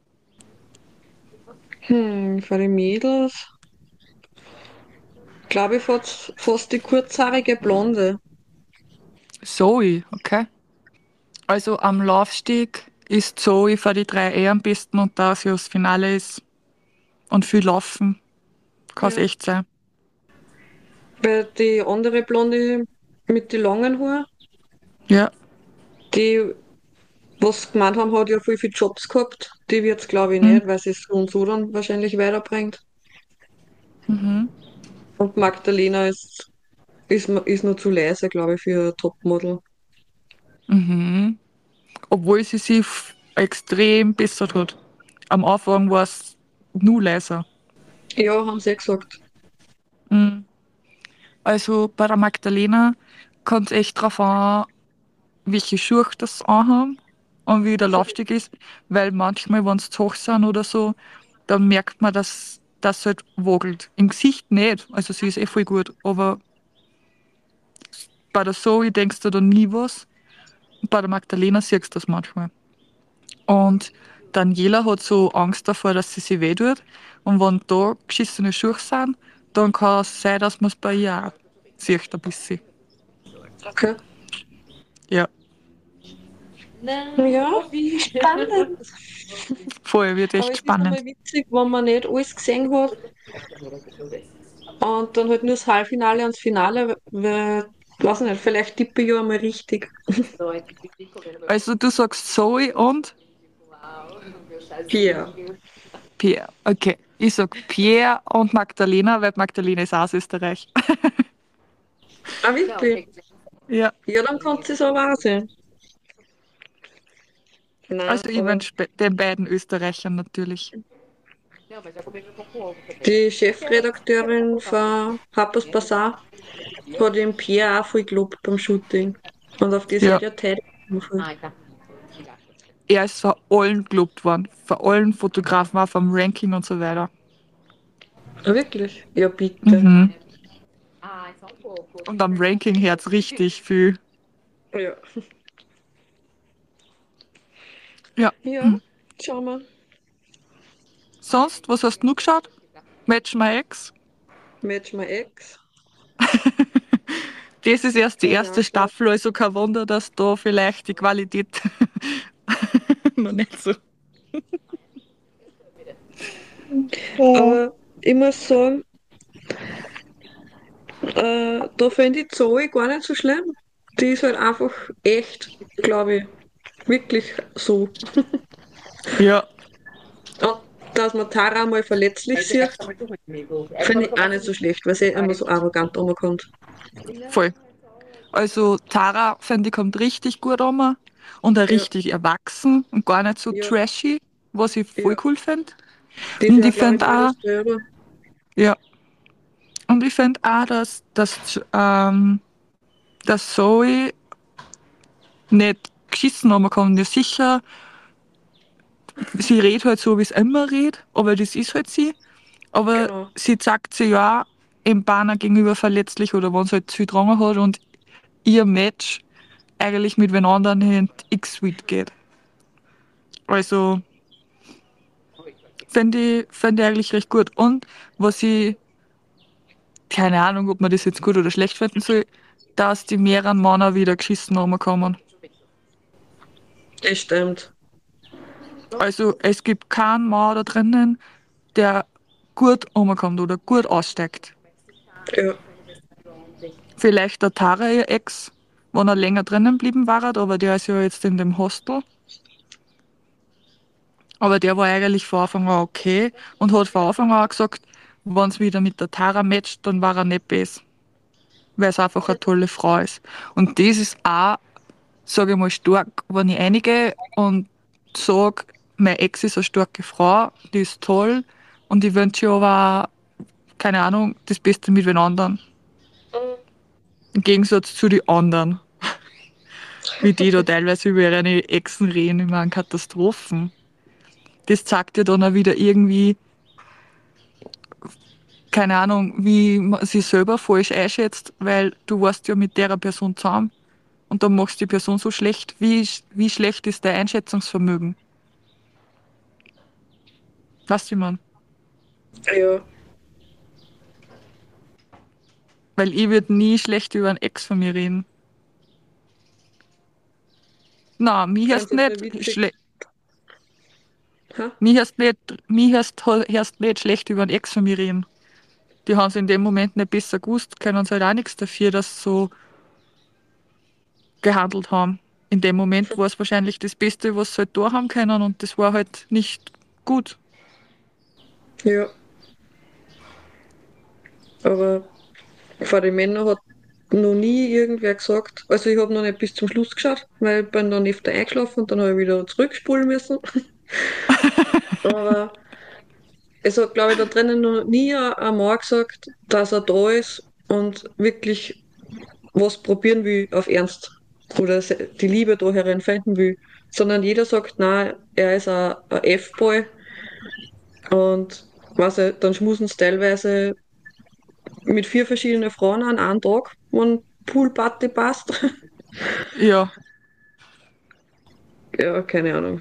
Für die Mädels, glaube ich, fast die kurzhaarige Blonde. Zoe, okay. Also am Laufsteg ist Zoe für die drei am besten und da sie das Finale ist und viel laufen, kann es Ja. echt sein. Weil die andere Blonde mit den langen Haaren, Ja. die, was gemeint haben, hat ja voll viele Jobs gehabt. Die wird's, glaube ich, Mhm. nicht, weil sie es so und so dann wahrscheinlich weiterbringt. Mhm. Und Magdalena ist nur zu leise, glaube ich, für ein Topmodel. Mhm. Obwohl sie sich extrem bessert hat. Am Anfang war es nur leiser. Ja, haben sie eh gesagt. Mhm. Also bei der Magdalena kommt es echt drauf an, welche Schuhe das anhaben und wie der Laufsteg ist, weil manchmal, wenn sie zu hoch sind oder so, dann merkt man, dass das halt wogelt. Im Gesicht nicht, also sie ist eh voll gut, aber bei der Zoe denkst du dann nie was und bei der Magdalena siehst du das manchmal. Und Daniela hat so Angst davor, dass sie sich wehtut. Und wenn da geschissene Schuhe sind, dann kann es sein, dass man es bei ihr auch sieht ein bisschen. Okay. Ja, Ja, spannend. voll, wird Aber echt es ist einmal spannend. witzig, wenn man nicht alles gesehen hat und dann halt nur das Halbfinale und das Finale, weil, weiß ich nicht, vielleicht tippe ich ja einmal richtig. Also du sagst Zoe und Pia. Pierre. Okay, ich sag Pierre und Magdalena, weil Magdalena ist auch aus Österreich. Ah, wirklich? Ja, Ja, dann kann es aber auch sein. Nein, also ich aber wünsche den beiden Österreichern natürlich. die Chefredakteurin von Harper's Bazaar hat den Pierre auch viel gelobt beim Shooting. Und auf das Ja, hat ja Teil voll. er ist von allen gelobt worden, von allen Fotografen, auch vom Ranking und so weiter. Ah, wirklich? Ja, bitte. Mhm. Und am Ranking hört richtig viel. Ja. Ja. Ja, schauen wir. Sonst, was hast du noch geschaut? Match My Ex? Match My Ex. Das ist erst die Hab ich auch erste geschaut. Staffel, also kein Wunder, dass da vielleicht die Qualität noch nicht so. Ja. Aber ich muss sagen, da finde ich Zoe gar nicht so schlimm. Die ist halt einfach echt, glaube ich. Wirklich so. Ja, Und dass man Tara mal verletzlich sieht, finde ich auch nicht so schlecht, weil sie immer so arrogant rüberkommt. voll. Also Tara, finde ich, kommt richtig gut an und auch Ja, richtig erwachsen und gar nicht so ja, trashy, was ich voll ja. cool finde. Das Und ja, ich glaube ich, finde auch, dasselbe. ja, und ich finde auch, dass Zoe nicht geschissen haben kann. Ja, sicher, sie redet halt so, wie es immer redet, aber das ist halt sie. Aber Genau. sie zeigt sich ja auch im Banner gegenüber verletzlich oder wenn sie halt zu viel dran hat und ihr Match eigentlich mit wen anderen in die X-Suite geht. Also fänd ich eigentlich recht gut. Und was ich, keine Ahnung, ob man das jetzt gut oder schlecht finden soll, dass die mehreren Männer wieder geschissen haben kommen. Das stimmt. Also es gibt keinen Mann da drinnen, der gut rumkommt oder gut aussteigt. Ja. Vielleicht der Tara, ihr Ex, wenn er länger drinnen geblieben war, aber der ist ja jetzt in dem Hostel. Aber der war eigentlich von Anfang an okay und hat von Anfang an gesagt, wenn es wieder mit der Tara matcht, dann war er nicht besser. Weil es einfach eine tolle Frau ist. Und das ist auch, sage ich mal, stark, wenn ich einige und sage, meine Ex ist eine starke Frau, die ist toll und ich wünsche ihr aber auch, keine Ahnung, das Beste mit den anderen. Im Gegensatz zu den anderen, wie die da teilweise über ihre Exen reden, immer an Katastrophen. Das zeigt ja dann auch wieder irgendwie, keine Ahnung, wie man sich selber falsch einschätzt, weil du warst ja mit der Person zusammen und dann machst du die Person so schlecht. Wie schlecht ist dein Einschätzungsvermögen? Weißt du, man? Ja. Weil ich würde nie schlecht über einen Ex von mir reden. Na, Ich finde es jetzt nicht witzig. Ha? hörst nicht schlecht über einen Ex von mir reden. Die haben es in dem Moment nicht besser gewusst, können sie halt auch nichts dafür, dass sie so gehandelt haben. In dem Moment war es wahrscheinlich das Beste, was sie halt da haben können und das war halt nicht gut. Ja. Aber vor den Männern hat noch nie irgendwer gesagt, also ich habe noch nicht bis zum Schluss geschaut, weil ich bin dann öfter eingeschlafen und dann habe ich wieder zurückspulen müssen. Aber es hat, glaube ich, da drinnen noch nie ein Mann gesagt, dass er da ist und wirklich was probieren will auf Ernst oder die Liebe da hereinfinden will, sondern jeder sagt, nein, er ist ein F-Boy und was dann schmusen sie teilweise mit 4 verschiedenen Frauen an einem Tag, wenn Poolparty passt. Ja, Ja, keine Ahnung.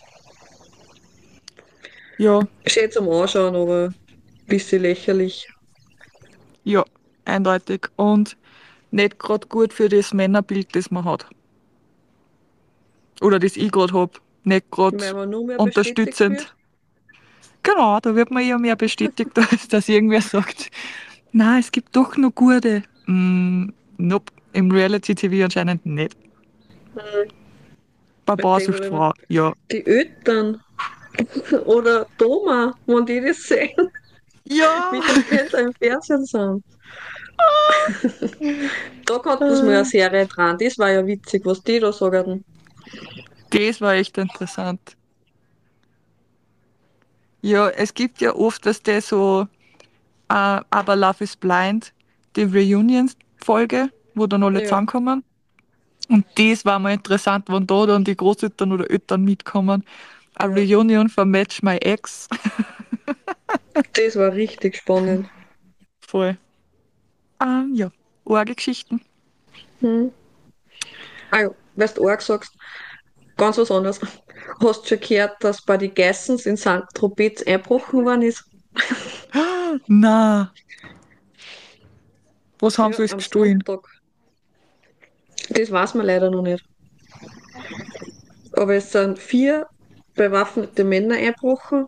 ja, Schön zum Anschauen, aber ein bisschen lächerlich. ja, eindeutig. Und nicht gerade gut für das Männerbild, das man hat. Oder das ich gerade habe. Nicht gerade Weil man nur mehr bestätigt unterstützend. wird. Genau, da wird man eher mehr bestätigt, als dass irgendwer sagt, na, es gibt doch nur gute. Nope, im Reality-TV anscheinend nicht. Weil Baba denke sucht ich immer, Frau, ja. die Eltern oder Thomas, wenn die das sehen, Ja! wie das Kinder im Fernsehen sind. Da konnten sie mal eine Äh, Serie dran. Das war ja witzig, was die da sagen. Das war echt interessant. Ja, es gibt ja oft, dass der so, aber Love is Blind, die Reunion-Folge, wo dann alle Ja, zusammenkommen. Und das war mal interessant, wenn da dann die Großeltern oder Eltern mitkommen. A ja. Reunion von Match My Ex. Das war richtig spannend. Voll. Ja, arge Geschichten. Hm. Ah ja, weißt du, auch sagst, ganz was anderes. Hast du schon gehört, dass bei den Geissens in St. Tropez eingebrochen worden ist? Na, was haben Ja, sie alles am gestohlen? Sonntag. Das weiß man leider noch nicht. Aber es sind 4 bewaffnete Männer eingebrochen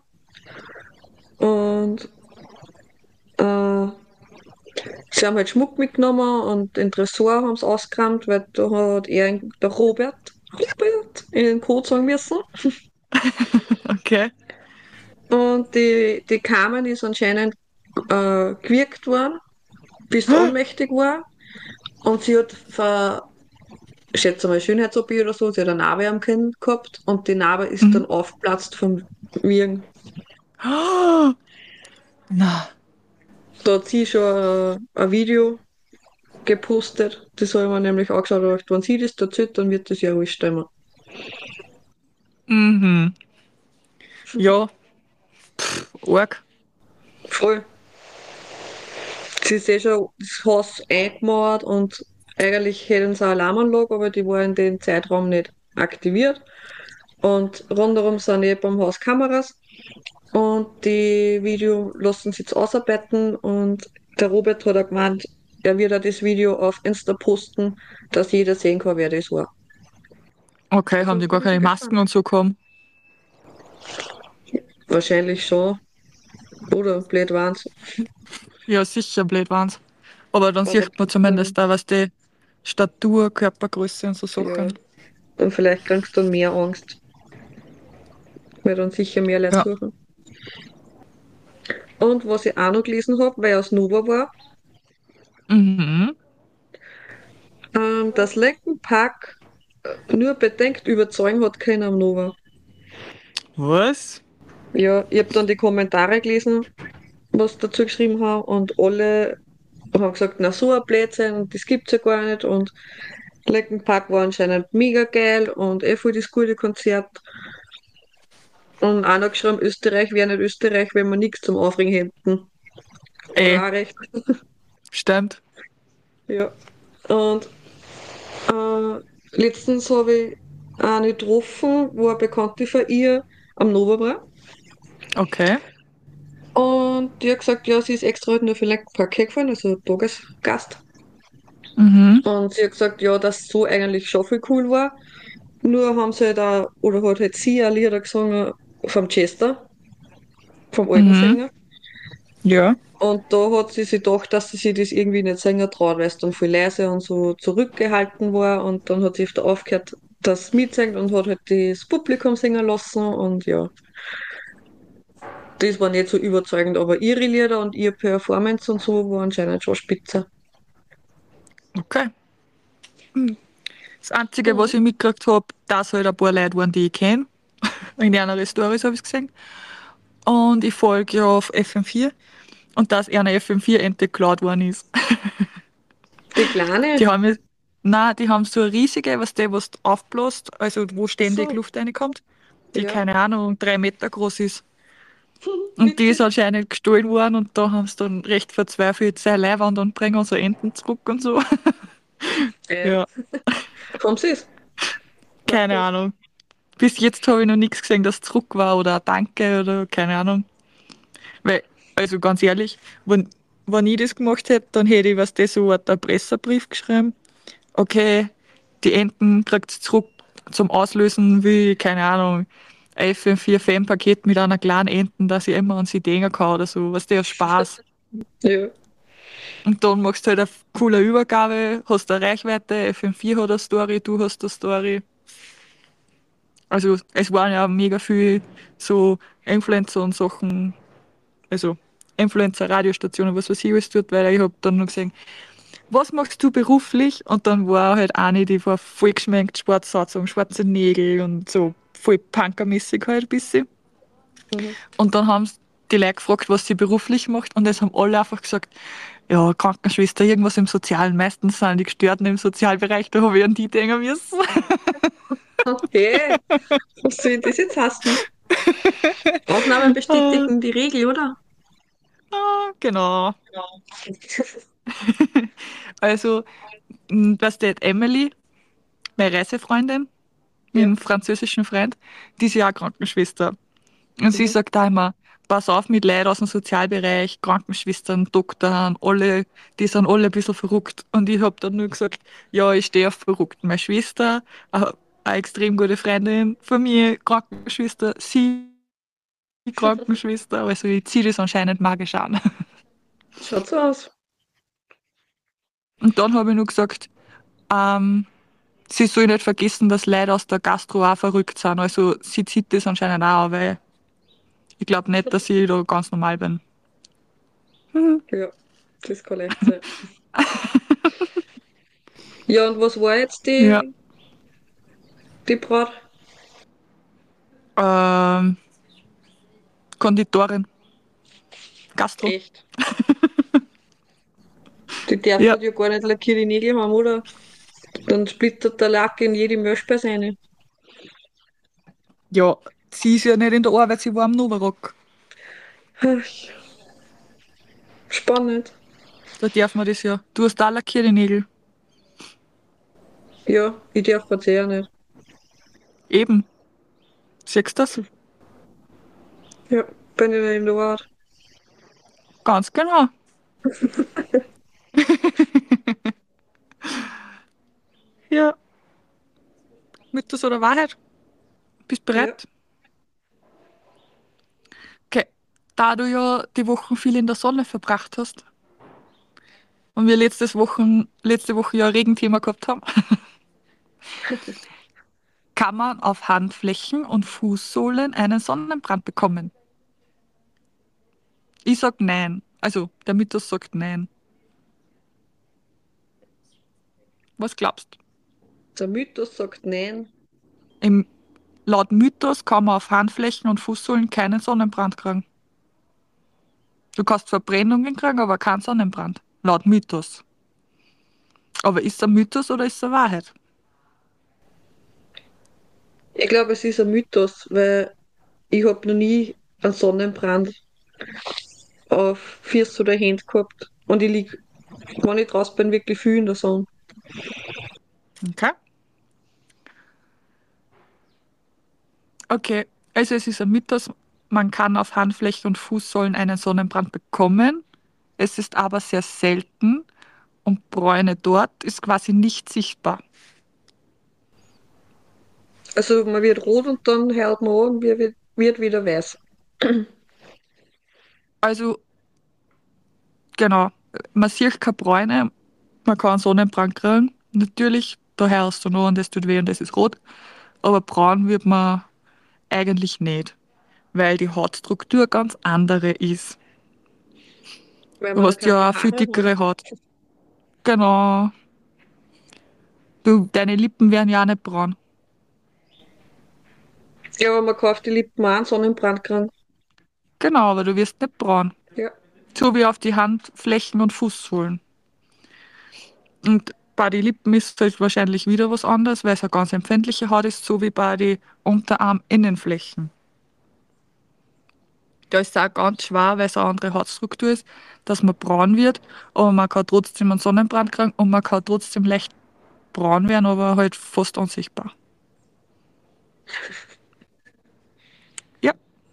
und äh, sie haben halt Schmuck mitgenommen und den Tresor haben sie ausgerammt, weil da hat er, der Robert, in den Code sagen müssen. Okay. Und die Carmen ist anscheinend gewürgt worden, bis sie ohnmächtig war. Und sie hat ich schätze mal Schönheits-OP oder so, sie hat eine Narbe am Kinn gehabt und die Narbe ist Mhm. dann aufgeplatzt vom Wirken. Oh, na, Da hat sie schon ein Video gepostet. Das habe ich mir nämlich angeschaut und gedacht, wenn sie das erzählt, dann wird das ja alles stimmen. mhm. Ja, arg. Voll. Sie ist eh schon das Haus eingemauert und eigentlich hätten sie eine Alarmanlage, aber die war in dem Zeitraum nicht aktiviert. Und rundherum sind eh beim Haus Kameras und die Video lassen sie jetzt ausarbeiten und der Robert hat auch gemeint, er wird auch das Video auf Insta posten, dass jeder sehen kann, wer das war. Okay, haben Also die bin gar ich schon keine Masken gespannt. und so gehabt? Wahrscheinlich schon. Oder blöd waren's. Ja, sicher, blöd waren's. Aber dann War der sieht man zumindest da, was die Statur, Körpergröße und so ja. Sachen. Und vielleicht kriegst du dann mehr Angst, weil dann sicher mehr Leute Ja. suchen. Und was ich auch noch gelesen habe, weil ich aus Nova war, Mhm. dass Linkin Park nur bedingt überzeugen hat können am Nova. Was? Ja, ich habe dann die Kommentare gelesen, was dazu geschrieben haben und alle haben gesagt, na so ein Blödsinn, das gibt's ja gar nicht und Linkin Park war anscheinend mega geil und voll das gute Konzert. Und einer geschrieben, Österreich wäre nicht Österreich, wenn wir nichts zum Aufregen hätten. Hat Eh, er auch recht. stimmt. Ja. Und letztens habe ich eine getroffen, wo eine Bekannte von ihr am Nova war. Okay. Und die hat gesagt, ja, sie ist extra halt nur für Linkin Park hergefahren, also Tagesgast. Mhm. Und sie hat gesagt, ja, dass so eigentlich schon viel cool war. Nur haben sie halt auch, oder hat halt sie auch Lieder gesungen vom Chester, vom alten Mhm. Sänger. Ja. Und da hat sie sich gedacht, dass sie sich das irgendwie nicht singen traut, weil es dann viel leise und so zurückgehalten war. Und dann hat sie öfter aufgehört, dass sie mitsingt und hat halt das Publikum singen lassen. Und ja, das war nicht so überzeugend, aber ihre Lieder und ihre Performance und so war anscheinend schon spitze. Okay. Das Einzige, was Mhm. ich mitgekriegt habe, dass halt ein paar Leute waren, die ich kenne. In einer Stories habe ich es gesehen. Und ich folge ja auf FM4. Und dass eine FM4-Ente geklaut worden ist. Die Kleine, Die haben jetzt, nein, die haben so eine riesige, was du aufbläst, also wo ständig so, Luft reinkommt, die ja, keine Ahnung, 3 Meter groß ist. Und die ist witzig. anscheinend gestohlen worden und da haben sie dann recht verzweifelt seine Leihwand und bringen so Enten zurück und so. Äh, Ja, haben sie es? Weißt keine du? Ahnung. Bis jetzt habe ich noch nichts gesehen, dass es zurück war oder ein Danke oder keine Ahnung. Weil, also ganz ehrlich, wenn ich das gemacht hätte, dann hätte ich was das so einen Erpresserbrief geschrieben. Okay, die Enten kriegt zurück zum Auslösen wie, keine Ahnung, ein FM4-Fan-Paket mit einer kleinen Enten, dass ich immer an sie denken kann oder so. Was der Spaß. Ja, Und dann machst du halt eine coole Übergabe, hast eine Reichweite, FM4 hat eine Story, du hast eine Story. Also es waren ja mega viel so Influencer und Sachen, also Influencer, Radiostationen, was weiß ich alles tut, weil ich hab dann noch gesehen, was machst du beruflich? Und dann war halt eine, die war voll geschminkt, Sportsatzung, schwarze Nägel und so voll punkermäßig halt ein bisschen. mhm. Und dann haben die Leute gefragt, was sie beruflich macht und es haben alle einfach gesagt, ja, Krankenschwester, irgendwas im Sozialen. Meistens sind die Gestörten im Sozialbereich, da habe ich an die denken müssen. Okay, was soll das jetzt heißen? Ausnahmen bestätigen die Regel, oder? Ah, genau. Also, was der Emily, meine Reisefreundin, mit Ja. einem französischen Freund, die ist ja auch Krankenschwester. Und sie Mhm. sagt da immer, pass auf mit Leuten aus dem Sozialbereich, Krankenschwestern, Doktoren, alle, die sind alle ein bisschen verrückt. Und ich habe dann nur gesagt, ja, ich stehe auf verrückt. Meine Schwester, eine extrem gute Freundin von mir, Krankenschwester, sie Krankenschwester, also ich ziehe das anscheinend magisch an. Schaut so aus. Und dann habe ich nur gesagt, ähm, sie soll nicht vergessen, dass Leute aus der Gastro auch verrückt sind. Also sie zieht das anscheinend auch, an, weil ich glaube nicht, dass ich da ganz normal bin. Ja, das kann leicht sein. Ja, und was war jetzt Ja. die Braut? Ähm, Konditorin. Gastro. Echt. Die darf Ja. halt ja gar nicht lackierte Nägel haben, oder? Dann splittert der Lack in jede Milchspeise rein. Ja, sie ist ja nicht in der Arbeit, sie war am Novarock. Spannend. Da darf man das ja. Du hast da lackierte Nägel. Ja, ich darf grad sehr nicht. Eben. Siehst du das? Ja, bin ich nicht in der Art. Ganz genau. Ja. Mythos oder Wahrheit? Bist Ja, bereit? Okay. Da du ja die Wochen viel in der Sonne verbracht hast und wir letzte Woche ja ein Regenthema gehabt haben, kann man auf Handflächen und Fußsohlen einen Sonnenbrand bekommen. Ich sag nein. Also, der Mythos sagt nein. Was glaubst du? der Mythos sagt nein. Im, laut Mythos kann man auf Handflächen und Fußsohlen keinen Sonnenbrand kriegen. Du kannst Verbrennungen kriegen, aber keinen Sonnenbrand. Laut Mythos. Aber ist es ein Mythos oder ist es eine Wahrheit? Ich glaube, es ist ein Mythos, weil ich habe noch nie einen Sonnenbrand auf Füße oder Hände gehabt. Und ich lieg, wenn ich draußen bin, wirklich viel in der Sonne. Okay. Okay, also es ist ein Mythos, man kann auf Handflächen und Fußsohlen einen Sonnenbrand bekommen. Es ist aber sehr selten und Bräune dort ist quasi nicht sichtbar. Also man wird rot und dann hört man an, wird wieder weiß. Also genau, man sieht keine Bräune, man kann einen Sonnenbrand kriegen. Natürlich, da hörst du noch und das tut weh und das ist rot. Aber braun wird man eigentlich nicht, weil die Hautstruktur ganz andere ist. Weil Du man da hast ja keine auch viel Haare hat. dickere Haut. Genau. Du, deine Lippen werden ja auch nicht braun. Ja, aber man kauft die Lippen auch einen Sonnenbrand kriegen. Genau, aber du wirst nicht braun. Ja. So wie auf die Handflächen und Fußsohlen. Und bei den Lippen ist es wahrscheinlich wieder was anderes, weil es eine ganz empfindliche Haut ist, so wie bei den Unterarminnenflächen. Da ist es auch ganz schwer, weil es eine andere Hautstruktur ist, dass man braun wird, aber man kann trotzdem einen Sonnenbrand kriegen und man kann trotzdem leicht braun werden, aber halt fast unsichtbar. Ja,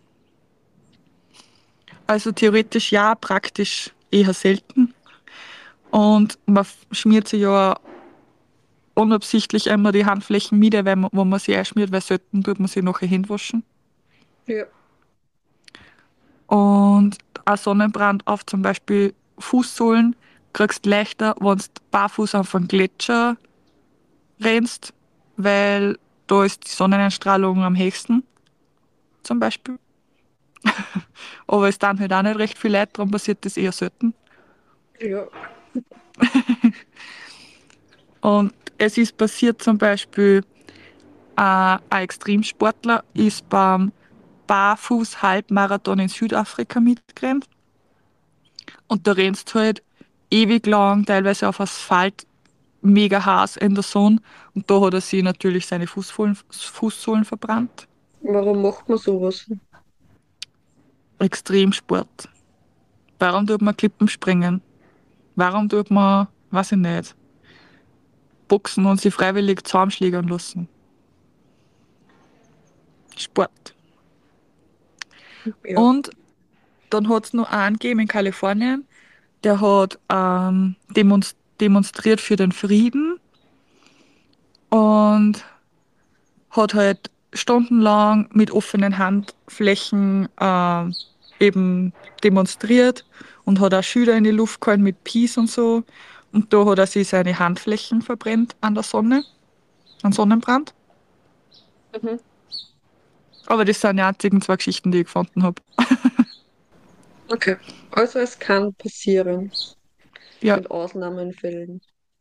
also theoretisch ja, praktisch eher selten. Und man schmiert sich ja unabsichtlich einmal die Handflächen mit, weil man, wo man sie einschmiert, weil selten tut man sie nachher hinwaschen. Ja. Und ein Sonnenbrand auf zum Beispiel Fußsohlen kriegst leichter, wenn du barfuß auf einen Gletscher rennst, weil da ist die Sonneneinstrahlung am höchsten, zum Beispiel. Aber es dann halt auch nicht recht viel Leute, darum passiert das eher selten. Ja. Und es ist passiert zum Beispiel, ein Extremsportler ist beim Barfuß-Halbmarathon in Südafrika mitgerannt. Und da rennst du halt ewig lang, teilweise auf Asphalt, mega heiß in der Sonne. Und da hat er sich natürlich seine Fußsohlen verbrannt. Warum macht man sowas? Extremsport. Warum tut man Klippen springen? Warum tut man, weiß ich nicht, boxen und sich freiwillig zusammenschlägern lassen? Sport. Ja. Und dann hat es noch einen gegeben in Kalifornien, der hat demonstriert für den Frieden und hat halt stundenlang mit offenen Handflächen eben demonstriert und hat auch Schilder in die Luft gehalten mit Peace und so. Und da hat er sich seine Handflächen verbrennt an der Sonne, an Sonnenbrand. Mhm. Aber das sind die einzigen zwei Geschichten, die ich gefunden habe. Okay. Also es kann passieren. Ja, Mit Ausnahmenfällen.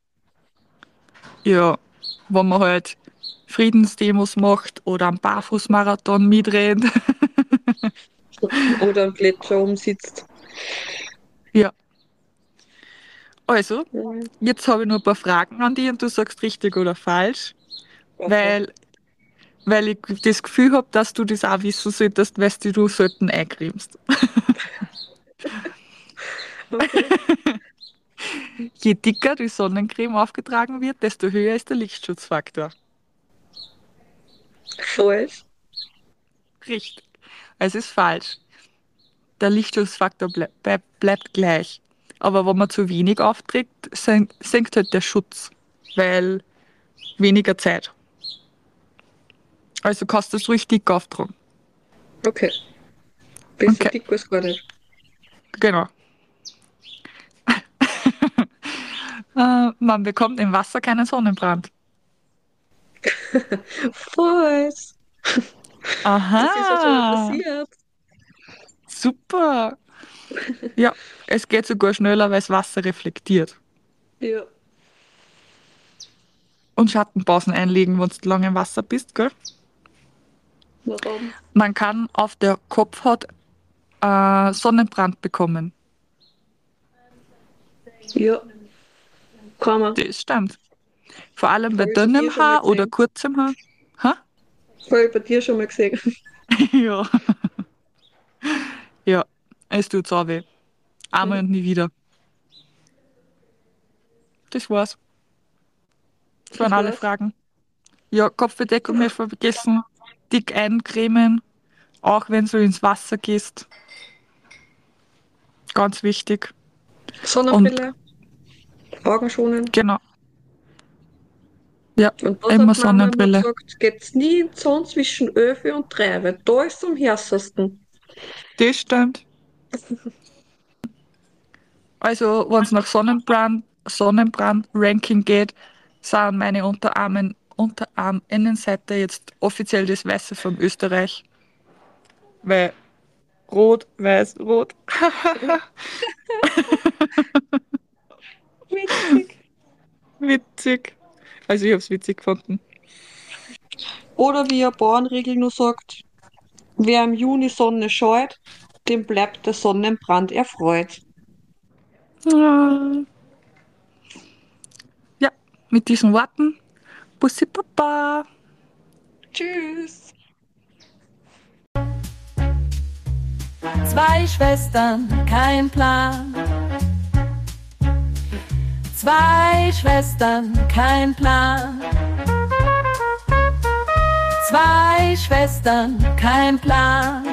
ja, wenn man halt Friedensdemos macht oder am Barfußmarathon mitrennt. Oder am Gletscher umsitzt. Ja. Also, Mhm. jetzt habe ich nur ein paar Fragen an dich und du sagst richtig oder falsch, Aha. weil ich das Gefühl habe, dass du das auch wissen solltest, weil du selten eincremst. Okay. Je dicker die Sonnencreme aufgetragen wird, desto höher ist der Lichtschutzfaktor. Falsch. Richtig. Es ist falsch. Der Lichtschutzfaktor bleibt gleich. Aber wenn man zu wenig aufträgt, senkt halt der Schutz, weil weniger Zeit. Also kannst du es ruhig dick auftragen. Okay. Besser Okay, dick als gar nicht. genau. Man bekommt im Wasser keinen Sonnenbrand. Falsch. Das ist ja schon mal Aha, passiert. super. Ja, es geht sogar schneller, weil das Wasser reflektiert. Ja, Und Schattenpausen einlegen, wenn du lange im Wasser bist, gell? na dann. Man kann auf der Kopfhaut Sonnenbrand bekommen. Ja, kann man. Das stimmt. Vor allem bei Habe ich bei dir dünnem schon mal Haar oder gesehen. kurzem Haar. Ha? Habe ich bei dir schon mal gesehen. Ja. Ja, es tut auch weh. Einmal Mhm. und nie wieder. Das war's. Das waren Das alle war's. Fragen. Ja, Kopfbedeckung nicht vergessen. Dick eincremen, auch wenn du ins Wasser gehst. Ganz wichtig. Und Sonnenbrille, Augen schonen. genau, ja, Und was immer hat Mama immer Sonnenbrille. gesagt? Geht's nie in die Sonne zwischen 11 und 3, weil da ist es am heißesten. Das stimmt. Also, wenn es nach Sonnenbrand-Ranking geht, sind meine Unterarm-Innenseite jetzt offiziell das Weiße von Österreich. Weil rot, weiß, rot. Witzig. Witzig. Also, ich habe es witzig gefunden. Oder wie eine Bauernregel nur sagt, wer im Juni Sonne scheut, dem bleibt der Sonnenbrand erfreut. Ja, ja, mit diesen Worten, Bussi Papa. Tschüss. Zwei Schwestern, kein Plan. Zwei Schwestern, kein Plan. Zwei Schwestern, kein Plan.